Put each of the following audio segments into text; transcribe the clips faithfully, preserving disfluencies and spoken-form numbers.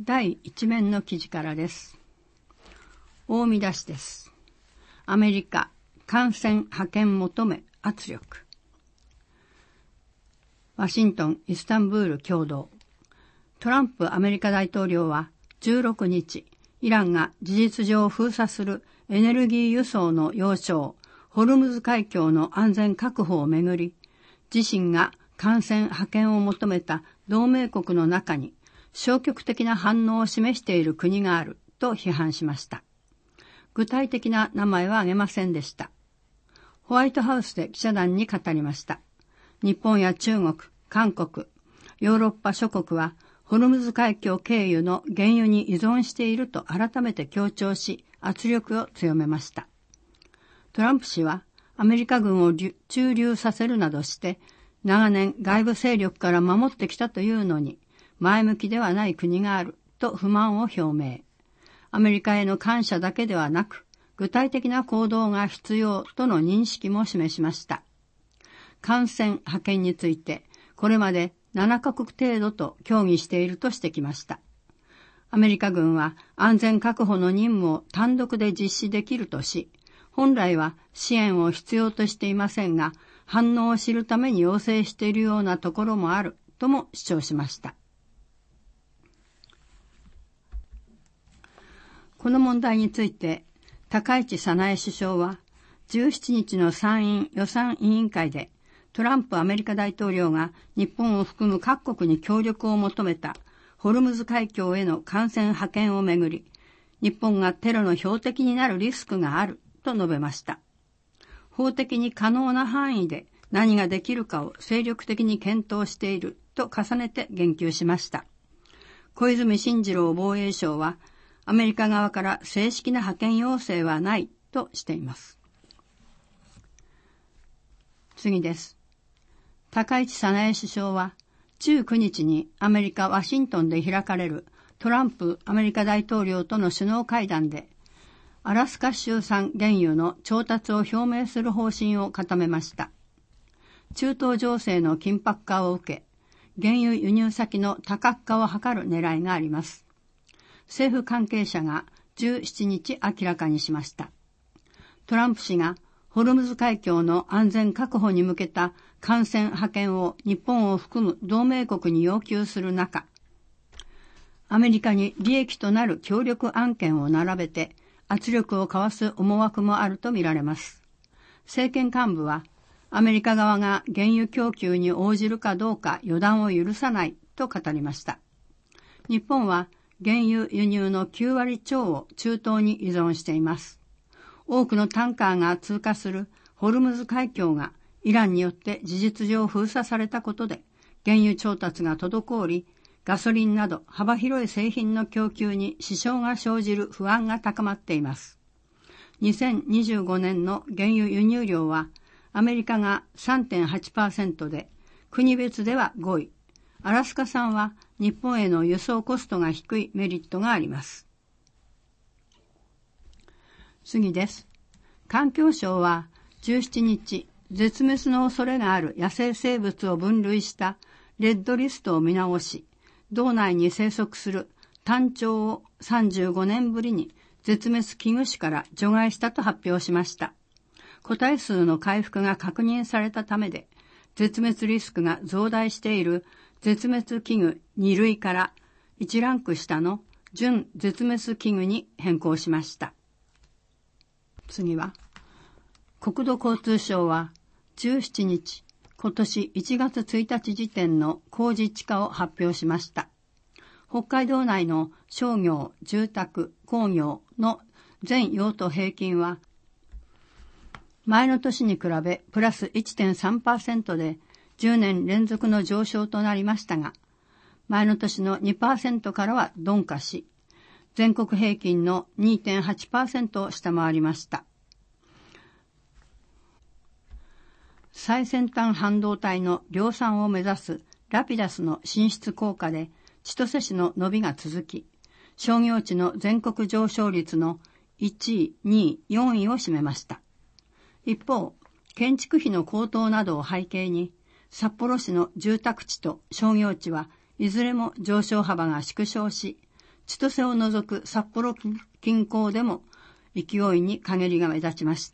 第一面の記事からです。大見出しです。アメリカ、艦船派遣求め圧力。ワシントン、イスタンブール共同。トランプアメリカ大統領はじゅうろくにち、イランが事実上封鎖するエネルギー輸送の要衝、ホルムズ海峡の安全確保をめぐり、自身が艦船派遣を求めた同盟国の中に消極的な反応を示している国があると批判しました。具体的な名前は挙げませんでした。ホワイトハウスで記者団に語りました。日本や中国、韓国、ヨーロッパ諸国はホルムズ海峡経由の原油に依存していると改めて強調し、圧力を強めました。トランプ氏はアメリカ軍を駐留させるなどして長年外部勢力から守ってきたというのに前向きではない国があると不満を表明。アメリカへの感謝だけではなく具体的な行動が必要との認識も示しました。艦船派遣についてこれまでななかこく程度と協議しているとしてきました。アメリカ軍は安全確保の任務を単独で実施できるとし、本来は支援を必要としていませんが、反応を知るために要請しているようなところもあるとも主張しました。この問題について、高市早苗首相はじゅうしちにちの参院予算委員会で、トランプアメリカ大統領が日本を含む各国に協力を求めたホルムズ海峡への艦船派遣をめぐり、日本がテロの標的になるリスクがあると述べました。法的に可能な範囲で何ができるかを精力的に検討していると重ねて言及しました。小泉進次郎防衛相は、アメリカ側から正式な派遣要請はないとしています。次です。高市早苗首相はじゅうくにちにアメリカ・ワシントンで開かれるトランプアメリカ大統領との首脳会談でアラスカ州産原油の調達を表明する方針を固めました。中東情勢の緊迫化を受け、原油輸入先の多角化を図る狙いがあります。政府関係者がじゅうしちにち明らかにしました。トランプ氏がホルムズ海峡の安全確保に向けた艦船派遣を日本を含む同盟国に要求する中、アメリカに利益となる協力案件を並べて圧力をかわす思惑もあるとみられます。政権幹部はアメリカ側が原油供給に応じるかどうか予断を許さないと語りました。日本は原油輸入のきゅうわりちょうを中東に依存しています。多くのタンカーが通過するホルムズ海峡がイランによって事実上封鎖されたことで原油調達が滞り、ガソリンなど幅広い製品の供給に支障が生じる不安が高まっています。にせんにじゅうごねんの原油輸入量はアメリカが さんてんはちパーセント で国別ではごい、アラスカ産は日本への輸送コストが低いメリットがあります。次です。環境省はじゅうしちにち、絶滅の恐れがある野生生物を分類したレッドリストを見直し、道内に生息するタンチョウをさんじゅうごねんぶりに絶滅危惧種から除外したと発表しました。個体数の回復が確認されたためで、絶滅リスクが増大している絶滅危惧にるいからいちランク下の準絶滅危惧に変更しました。次は、国土交通省はじゅうしちにち、今年いちがつついたち時点の公示地価を発表しました。北海道内の商業、住宅、工業の全用途平均は前の年に比べプラス いってんさんパーセント でじゅうねん連続の上昇となりましたが、前の年の にパーセント からは鈍化し、全国平均の にてんはちパーセント を下回りました。最先端半導体の量産を目指すラピダスの進出効果で千歳市の伸びが続き、商業地の全国上昇率のいちい、にい、よんいを占めました。一方、建築費の高騰などを背景に、札幌市の住宅地と商業地はいずれも上昇幅が縮小し、 千歳を除く札幌近郊でも勢いに陰りが目立ちました。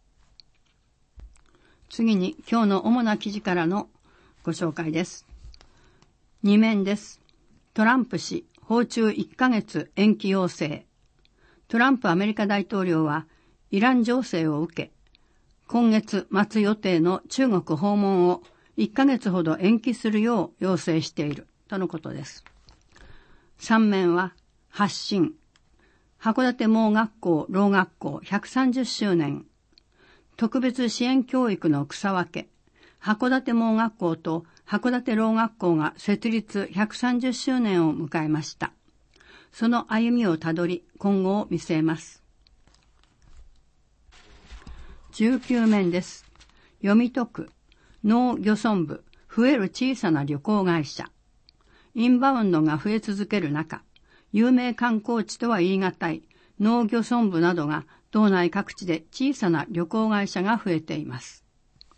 次に今日の主な記事からのご紹介です。に面です。トランプ氏、訪中いっかげつ延期要請。トランプアメリカ大統領はイラン情勢を受け、今月末予定の中国訪問をいっかげつほど延期するよう要請しているとのことです。さん面は発信。函館盲学校ろう学校ひゃくさんじゅっしゅうねん。特別支援教育の草分け。函館盲学校と函館ろう学校が設立ひゃくさんじゅっしゅうねんを迎えました。その歩みをたどり、今後を見据えます。じゅうきゅう面です。読み解く。農漁村部、増える小さな旅行会社。インバウンドが増え続ける中、有名観光地とは言い難い農漁村部などが道内各地で小さな旅行会社が増えています。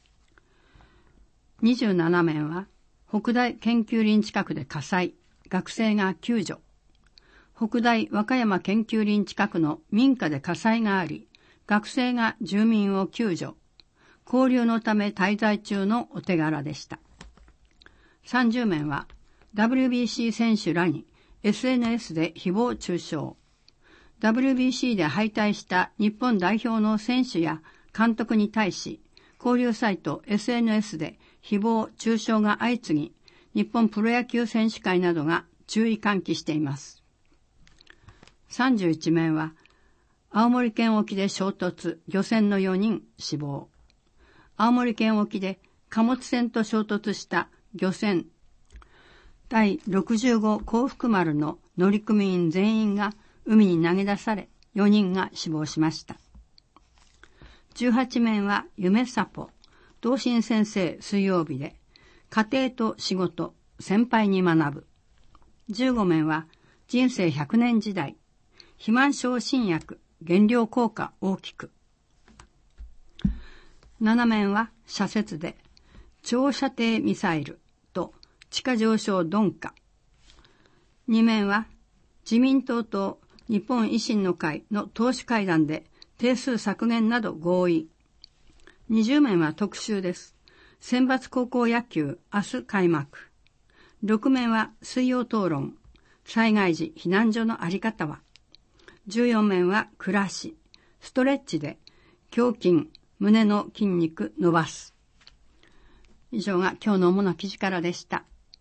にじゅうなな面は、北大研究林近くで火災、学生が救助。北大和歌山研究林近くの民家で火災があり、学生が住民を救助。交流のため滞在中のお手柄でした。さんじゅう面は、ダブリュービーシー 選手らに エスエヌエス で誹謗中傷。ダブリュービーシー で敗退した日本代表の選手や監督に対し、交流サイト エスエヌエス で誹謗中傷が相次ぎ、日本プロ野球選手会などが注意喚起しています。さんじゅういち面は、青森県沖で衝突、漁船のよにん死亡。青森県沖で貨物船と衝突した漁船、第ろくじゅうご幸福丸の乗組員全員が海に投げ出され、よにんが死亡しました。じゅうはち面は、夢サポ、同心先生水曜日で、家庭と仕事、先輩に学ぶ。じゅうご面は、人生ひゃくねん時代、肥満症新薬、減量効果大きく。なな面は、社説で、長射程ミサイルと地価上昇鈍化。に面は、自民党と日本維新の会の党首会談で定数削減など合意。にじゅう面は特集です。選抜高校野球明日開幕。ろく面は水曜討論。災害時避難所のあり方は。じゅうよん面は暮らし。ストレッチで胸筋、胸の筋肉伸ばす。以上が今日の主な記事からでした。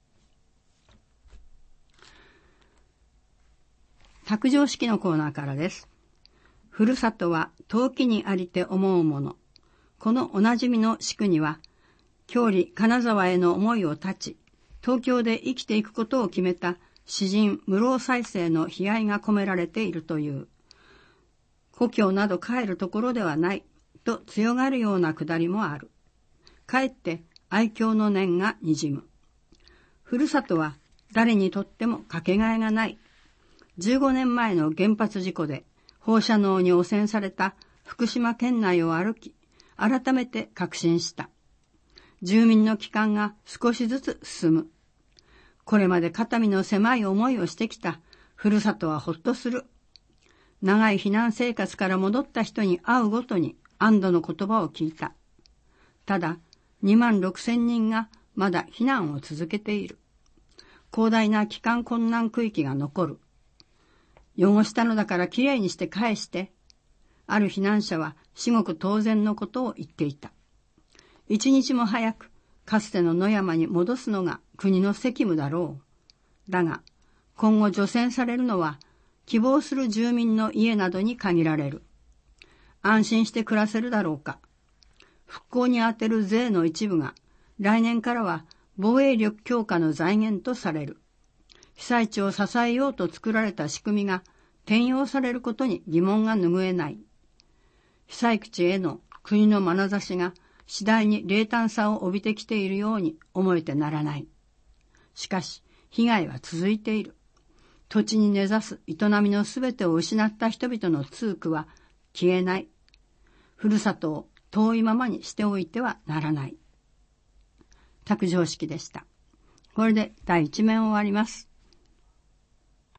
卓上式のコーナーからです。ふるさとは遠きにありて思うもの。このおなじみの式には、郷里金沢への思いを断ち、東京で生きていくことを決めた詩人室生犀星の悲哀が込められているという、故郷など帰るところではないと強がるようなくだりもある。かえって愛嬌の念がにじむ。ふるさとは誰にとってもかけがえがない。じゅうごねんまえの原発事故で放射能に汚染された福島県内を歩き、改めて確信した。住民の帰還が少しずつ進む。これまで肩身の狭い思いをしてきたふるさとはほっとする。長い避難生活から戻った人に会うごとに安堵の言葉を聞いた。ただ、にまんろくせんにんがまだ避難を続けている。広大な帰還困難区域が残る。汚したのだからきれいにして返して。ある避難者は至極当然のことを言っていた。一日も早くかつての野山に戻すのが国の責務だろう。だが、今後除染されるのは希望する住民の家などに限られる。安心して暮らせるだろうか。復興に充てる税の一部が来年からは防衛力強化の財源とされる。被災地を支えようと作られた仕組みが転用されることに疑問が拭えない。被災地への国の眼差しが次第に冷淡さを帯びてきているように思えてならない。しかし、被害は続いている。土地に根ざす営みのすべてを失った人々の痛苦は消えない。ふるさとを遠いままにしておいてはならない。卓上式でした。これでだいいち面終わります。